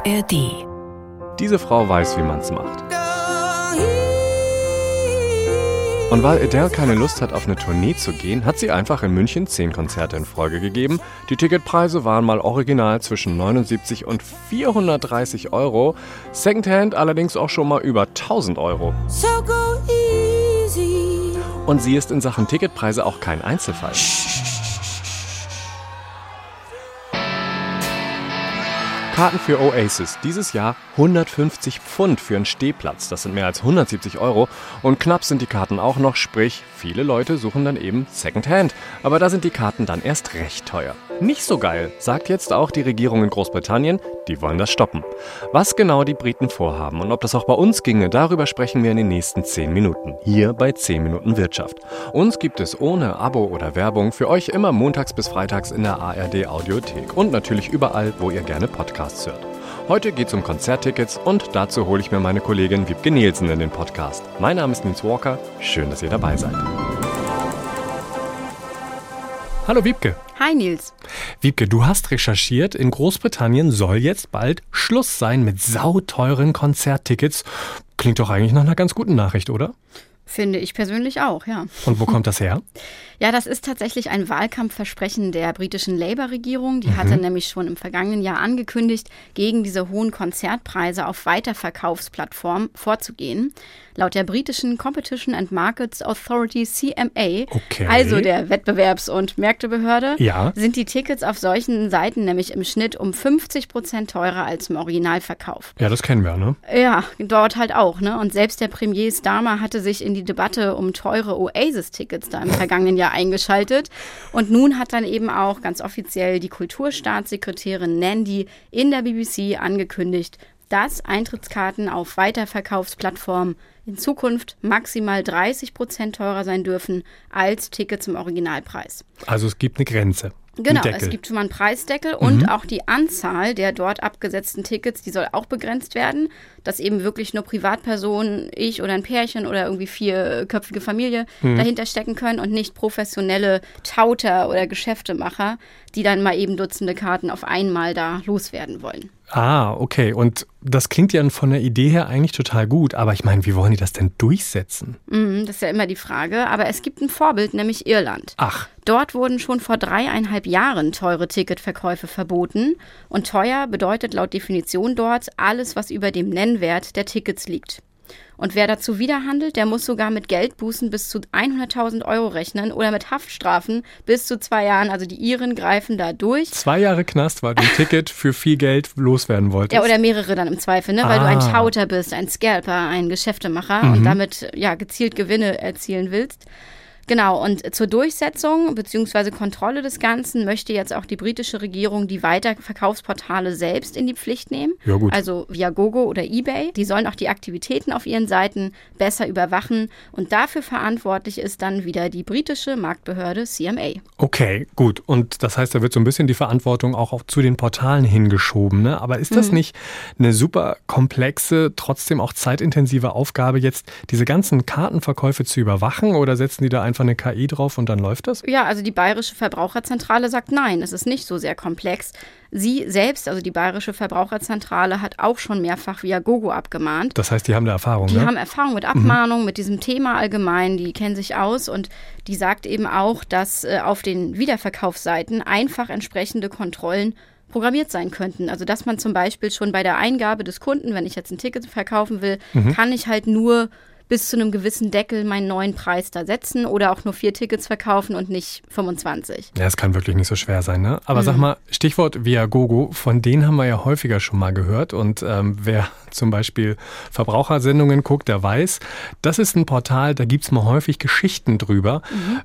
ARD. Diese Frau weiß, wie man es macht. Und weil Adele keine Lust hat, auf eine Tournee zu gehen, hat sie einfach in München 10 Konzerte in Folge gegeben. Die Ticketpreise waren mal original zwischen 79 und 430 Euro. Secondhand allerdings auch schon mal über 1000 Euro. Und sie ist in Sachen Ticketpreise auch kein Einzelfall. Karten für Oasis, dieses Jahr 150 Pfund für einen Stehplatz, das sind mehr als 170 Euro und knapp sind die Karten auch noch, sprich, viele Leute suchen dann eben Secondhand, aber da sind die Karten dann erst recht teuer. Nicht so geil, sagt jetzt auch die Regierung in Großbritannien, die wollen das stoppen. Was genau die Briten vorhaben und ob das auch bei uns ginge, darüber sprechen wir in den nächsten 10 Minuten, hier bei 10 Minuten Wirtschaft. Uns gibt es ohne Abo oder Werbung für euch immer montags bis freitags in der ARD Audiothek und natürlich überall, wo ihr gerne Podcasts hört. Heute geht's um Konzerttickets und dazu hole ich mir meine Kollegin Wiebke Nielsen in den Podcast. Mein Name ist Nils Walker, schön, dass ihr dabei seid. Hallo Wiebke. Hi Nils. Wiebke, du hast recherchiert, in Großbritannien soll jetzt bald Schluss sein mit sauteuren Konzerttickets. Klingt doch eigentlich nach einer ganz guten Nachricht, oder? Finde ich persönlich auch, ja. Und wo kommt das her? Ja, das ist tatsächlich ein Wahlkampfversprechen der britischen Labour-Regierung. Die hatte nämlich schon im vergangenen Jahr angekündigt, gegen diese hohen Konzertpreise auf Weiterverkaufsplattformen vorzugehen. Laut der britischen Competition and Markets Authority CMA, also der Wettbewerbs- und Märktebehörde, sind die Tickets auf solchen Seiten nämlich im Schnitt um 50% teurer als im Originalverkauf. Ja, das kennen wir, ne? Ja, dort halt auch, ne? Und selbst der Premier Starmer hatte sich in die Debatte um teure Oasis-Tickets da im vergangenen Jahr eingeschaltet. Und nun hat dann eben auch ganz offiziell die Kulturstaatssekretärin Nandy in der BBC angekündigt, dass Eintrittskarten auf Weiterverkaufsplattformen in Zukunft maximal 30% teurer sein dürfen als Tickets im Originalpreis. Also es gibt eine Grenze. Genau, es gibt schon mal einen Preisdeckel und auch die Anzahl der dort abgesetzten Tickets, die soll auch begrenzt werden, dass eben wirklich nur Privatpersonen, ich oder ein Pärchen oder irgendwie 4-köpfige Familie dahinter stecken können und nicht professionelle Tauter oder Geschäftemacher, die dann mal eben Dutzende Karten auf einmal da loswerden wollen. Ah, okay. Und das klingt ja von der Idee her eigentlich total gut. Aber ich meine, wie wollen die das denn durchsetzen? Das ist ja immer die Frage. Aber es gibt ein Vorbild, nämlich Irland. Ach. Dort wurden schon vor 3,5 Jahren teure Ticketverkäufe verboten. Und teuer bedeutet laut Definition dort alles, was über dem Nennwert der Tickets liegt. Und wer dazu widerhandelt, der muss sogar mit Geldbußen bis zu 100.000 Euro rechnen oder mit Haftstrafen bis zu 2 Jahren. Also die Iren greifen da durch. 2 Jahre Knast, weil du ein Ticket für viel Geld loswerden wolltest. Ja, oder mehrere dann im Zweifel, ne? Weil du ein Tauter bist, ein Scalper, ein Geschäftemacher und damit gezielt Gewinne erzielen willst. Genau, und zur Durchsetzung bzw. Kontrolle des Ganzen möchte jetzt auch die britische Regierung die Weiterverkaufsportale selbst in die Pflicht nehmen. Ja, gut. Also Viagogo oder eBay. Die sollen auch die Aktivitäten auf ihren Seiten besser überwachen. Und dafür verantwortlich ist dann wieder die britische Marktbehörde CMA. Okay, gut. Und das heißt, da wird so ein bisschen die Verantwortung auch zu den Portalen hingeschoben, ne? Aber ist das nicht eine super komplexe, trotzdem auch zeitintensive Aufgabe, jetzt diese ganzen Kartenverkäufe zu überwachen? Oder setzen die da einfach eine KI drauf und dann läuft das? Ja, also die Bayerische Verbraucherzentrale sagt nein, es ist nicht so sehr komplex. Sie selbst, also die Bayerische Verbraucherzentrale, hat auch schon mehrfach Viagogo abgemahnt. Das heißt, die haben da Erfahrung, Die ne? haben Erfahrung mit Abmahnung, mit diesem Thema allgemein, die kennen sich aus und die sagt eben auch, dass auf den Wiederverkaufsseiten einfach entsprechende Kontrollen programmiert sein könnten. Also dass man zum Beispiel schon bei der Eingabe des Kunden, wenn ich jetzt ein Ticket verkaufen will, kann ich halt nur bis zu einem gewissen Deckel meinen neuen Preis da setzen oder auch nur 4 Tickets verkaufen und nicht 25. Ja, es kann wirklich nicht so schwer sein, ne? Aber sag mal, Stichwort Viagogo, von denen haben wir ja häufiger schon mal gehört und wer zum Beispiel Verbrauchersendungen guckt, der weiß, das ist ein Portal, da gibt's mal häufig Geschichten drüber.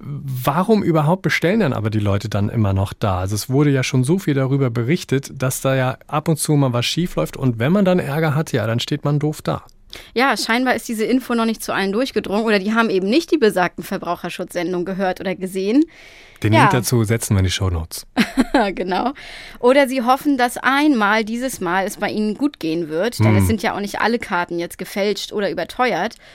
Warum überhaupt bestellen dann aber die Leute dann immer noch da? Also es wurde ja schon so viel darüber berichtet, dass da ja ab und zu mal was schief läuft und wenn man dann Ärger hat, ja, dann steht man doof da. Ja, scheinbar ist diese Info noch nicht zu allen durchgedrungen oder die haben eben nicht die besagten Verbraucherschutzsendungen gehört oder gesehen. Den Link dazu setzen wir in die Shownotes. Genau. Oder sie hoffen, dass dieses Mal es bei ihnen gut gehen wird, denn es sind ja auch nicht alle Karten jetzt gefälscht oder überteuert.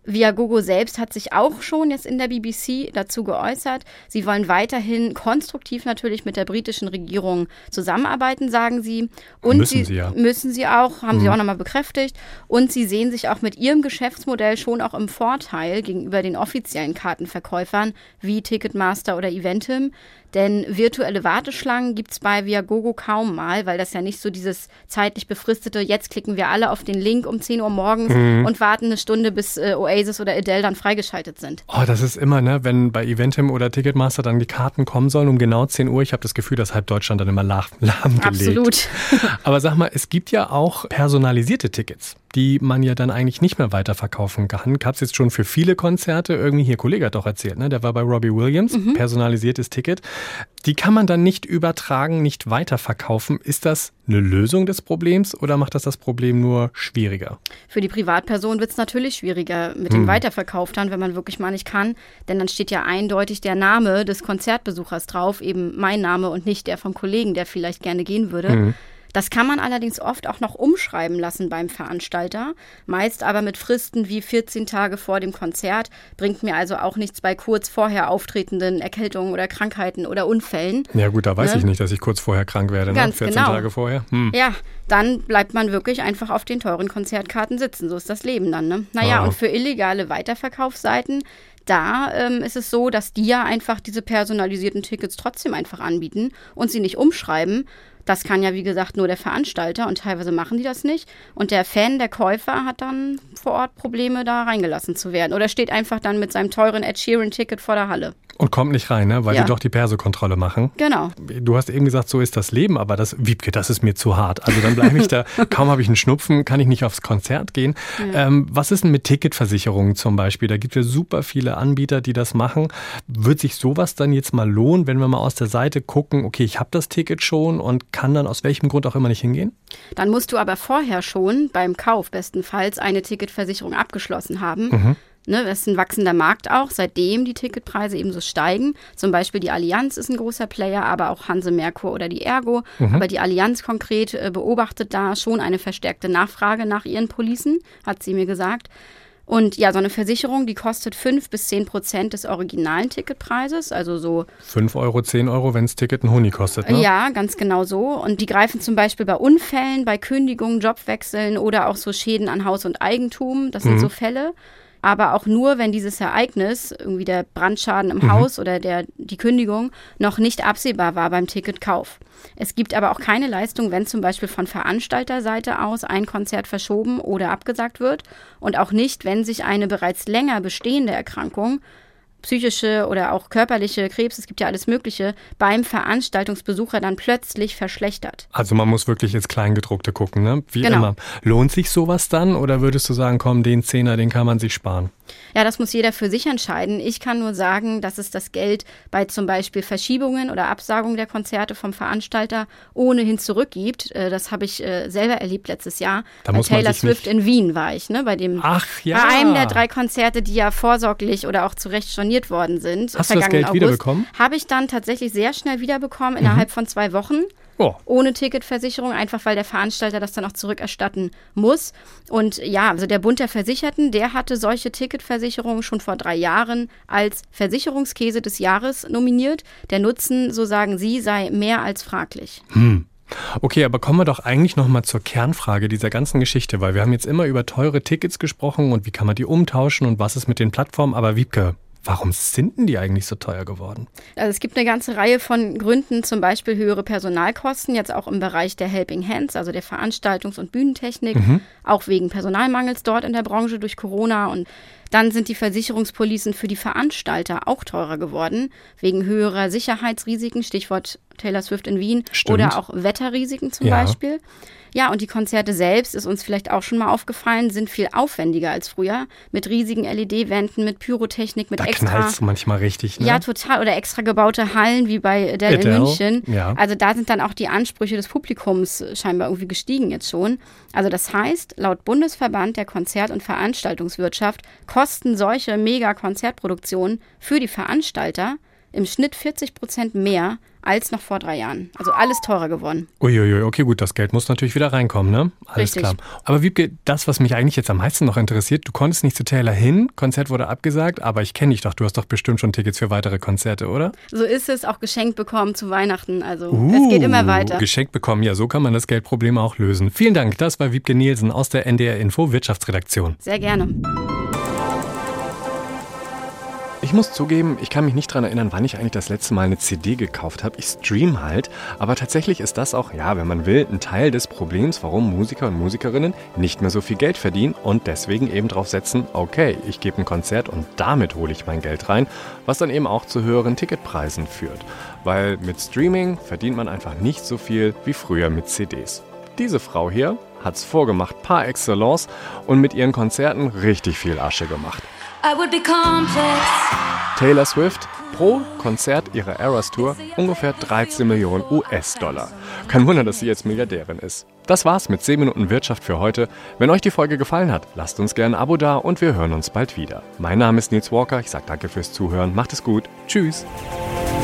Viagogo selbst hat sich auch schon jetzt in der BBC dazu geäußert. Sie wollen weiterhin konstruktiv natürlich mit der britischen Regierung zusammenarbeiten, sagen sie. Und müssen sie ja. Müssen sie auch, haben sie auch nochmal bekräftigt. Und sie sehen sich auch mit ihrem Geschäftsmodell schon auch im Vorteil gegenüber den offiziellen Kartenverkäufern wie Ticketmaster oder Eventim. Denn virtuelle Warteschlangen gibt es bei Viagogo kaum mal, weil das ja nicht so dieses zeitlich befristete, jetzt klicken wir alle auf den Link um 10 Uhr morgens und warten eine Stunde, bis Oasis oder Adele dann freigeschaltet sind. Oh, das ist immer, ne, wenn bei Eventim oder Ticketmaster dann die Karten kommen sollen um genau 10 Uhr. Ich habe das Gefühl, dass halb Deutschland dann immer lahmgelegt. Absolut. Aber sag mal, es gibt ja auch personalisierte Tickets, die man ja dann eigentlich nicht mehr weiterverkaufen kann. Gab es jetzt schon für viele Konzerte. Irgendwie hier, Kollege hat doch erzählt, ne? Der war bei Robbie Williams, personalisiertes Ticket. Die kann man dann nicht übertragen, nicht weiterverkaufen. Ist das eine Lösung des Problems oder macht das Problem nur schwieriger? Für die Privatperson wird es natürlich schwieriger mit dem Weiterverkauf dann, wenn man wirklich mal nicht kann. Denn dann steht ja eindeutig der Name des Konzertbesuchers drauf, eben mein Name und nicht der vom Kollegen, der vielleicht gerne gehen würde. Das kann man allerdings oft auch noch umschreiben lassen beim Veranstalter, meist aber mit Fristen wie 14 Tage vor dem Konzert, bringt mir also auch nichts bei kurz vorher auftretenden Erkältungen oder Krankheiten oder Unfällen. Ja gut, da weiß ich nicht, dass ich kurz vorher krank werde, ne? Ganz 14 genau. Tage vorher. Ja, dann bleibt man wirklich einfach auf den teuren Konzertkarten sitzen, so ist das Leben dann, ne? Naja, und für illegale Weiterverkaufsseiten, da ist es so, dass die ja einfach diese personalisierten Tickets trotzdem einfach anbieten und sie nicht umschreiben. Das kann ja, wie gesagt, nur der Veranstalter und teilweise machen die das nicht. Und der Fan, der Käufer, hat dann vor Ort Probleme, da reingelassen zu werden. Oder steht einfach dann mit seinem teuren Ed Sheeran-Ticket vor der Halle. Und kommt nicht rein, ne? Weil die doch die Perso-Kontrolle machen. Genau. Du hast eben gesagt, so ist das Leben, aber Wiebke, das ist mir zu hart. Also dann bleibe ich da, kaum habe ich einen Schnupfen, kann ich nicht aufs Konzert gehen. Ja. Was ist denn mit Ticketversicherungen zum Beispiel? Da gibt es ja super viele Anbieter, die das machen. Wird sich sowas dann jetzt mal lohnen, wenn wir mal aus der Seite gucken, okay, ich habe das Ticket schon und kann dann aus welchem Grund auch immer nicht hingehen? Dann musst du aber vorher schon beim Kauf bestenfalls eine Ticketversicherung abgeschlossen haben. Ne, das ist ein wachsender Markt auch, seitdem die Ticketpreise eben so steigen. Zum Beispiel die Allianz ist ein großer Player, aber auch Hanse Merkur oder die Ergo. Aber die Allianz konkret beobachtet da schon eine verstärkte Nachfrage nach ihren Policen, hat sie mir gesagt. Und ja, so eine Versicherung, die kostet 5-10% des originalen Ticketpreises, also so 5 Euro, 10 Euro, wenn das Ticket ein Huni kostet, ne? Ja, ganz genau so. Und die greifen zum Beispiel bei Unfällen, bei Kündigungen, Jobwechseln oder auch so Schäden an Haus und Eigentum. Das sind so Fälle. Aber auch nur, wenn dieses Ereignis, irgendwie der Brandschaden im Haus oder die Kündigung, noch nicht absehbar war beim Ticketkauf. Es gibt aber auch keine Leistung, wenn zum Beispiel von Veranstalterseite aus ein Konzert verschoben oder abgesagt wird. Und auch nicht, wenn sich eine bereits länger bestehende Erkrankung, psychische oder auch körperliche Krebs, es gibt ja alles Mögliche, beim Veranstaltungsbesucher dann plötzlich verschlechtert. Also man muss wirklich ins Kleingedruckte gucken, ne? Wie immer. Lohnt sich sowas dann oder würdest du sagen, komm, den Zehner, den kann man sich sparen? Ja, das muss jeder für sich entscheiden. Ich kann nur sagen, dass es das Geld bei zum Beispiel Verschiebungen oder Absagungen der Konzerte vom Veranstalter ohnehin zurückgibt. Das habe ich selber erlebt letztes Jahr. Bei Taylor Swift in Wien war ich, ne? Bei einem der 3 Konzerte, die ja vorsorglich oder auch zu Recht storniert worden sind. Hast du das Geld wiederbekommen? Habe ich dann tatsächlich sehr schnell wiederbekommen, innerhalb von 2 Wochen. Oh. Ohne Ticketversicherung, einfach weil der Veranstalter das dann auch zurückerstatten muss. Und ja, also der Bund der Versicherten, der hatte solche Ticketversicherungen schon vor 3 Jahren als Versicherungskäse des Jahres nominiert. Der Nutzen, so sagen sie, sei mehr als fraglich. Okay, aber kommen wir doch eigentlich nochmal zur Kernfrage dieser ganzen Geschichte, weil wir haben jetzt immer über teure Tickets gesprochen und wie kann man die umtauschen und was ist mit den Plattformen, aber Wiebke, warum sind denn die eigentlich so teuer geworden? Also es gibt eine ganze Reihe von Gründen, zum Beispiel höhere Personalkosten, jetzt auch im Bereich der Helping Hands, also der Veranstaltungs- und Bühnentechnik, auch wegen Personalmangels dort in der Branche durch Corona. Und dann sind die Versicherungspolicen für die Veranstalter auch teurer geworden, wegen höherer Sicherheitsrisiken, Stichwort Taylor Swift in Wien. Stimmt. Oder auch Wetterrisiken zum Beispiel. Ja, und die Konzerte selbst, ist uns vielleicht auch schon mal aufgefallen, sind viel aufwendiger als früher. Mit riesigen LED-Wänden, mit Pyrotechnik, mit extra... Da knallst du manchmal richtig, ne? Ja, total. Oder extra gebaute Hallen, wie bei Adele in München. Ja. Also da sind dann auch die Ansprüche des Publikums scheinbar irgendwie gestiegen jetzt schon. Also das heißt, laut Bundesverband der Konzert- und Veranstaltungswirtschaft kosten solche Mega-Konzertproduktionen für die Veranstalter im Schnitt 40% mehr als noch vor 3 Jahren. Also alles teurer geworden. Uiuiui, okay, gut, das Geld muss natürlich wieder reinkommen, ne? Alles Richtig. klar. Aber Wiebke, das, was mich eigentlich jetzt am meisten noch interessiert, du konntest nicht zu Taylor hin, Konzert wurde abgesagt, aber ich kenne dich doch, du hast doch bestimmt schon Tickets für weitere Konzerte, oder? So ist es, auch geschenkt bekommen zu Weihnachten. Also es geht immer weiter. Geschenkt bekommen, ja, so kann man das Geldproblem auch lösen. Vielen Dank, das war Wiebke Nielsen aus der NDR Info Wirtschaftsredaktion. Sehr gerne. Ich muss zugeben, ich kann mich nicht daran erinnern, wann ich eigentlich das letzte Mal eine CD gekauft habe. Ich stream halt, aber tatsächlich ist das auch, ja, wenn man will, ein Teil des Problems, warum Musiker und Musikerinnen nicht mehr so viel Geld verdienen und deswegen eben drauf setzen, okay, ich gebe ein Konzert und damit hole ich mein Geld rein, was dann eben auch zu höheren Ticketpreisen führt. Weil mit Streaming verdient man einfach nicht so viel wie früher mit CDs. Diese Frau hier hat's vorgemacht par excellence und mit ihren Konzerten richtig viel Asche gemacht. I would be complex. Taylor Swift pro Konzert ihrer Eras Tour ungefähr 13 Millionen US-Dollar. Kein Wunder, dass sie jetzt Milliardärin ist. Das war's mit 10 Minuten Wirtschaft für heute. Wenn euch die Folge gefallen hat, lasst uns gerne ein Abo da und wir hören uns bald wieder. Mein Name ist Nils Walker, ich sage danke fürs Zuhören, macht es gut, tschüss.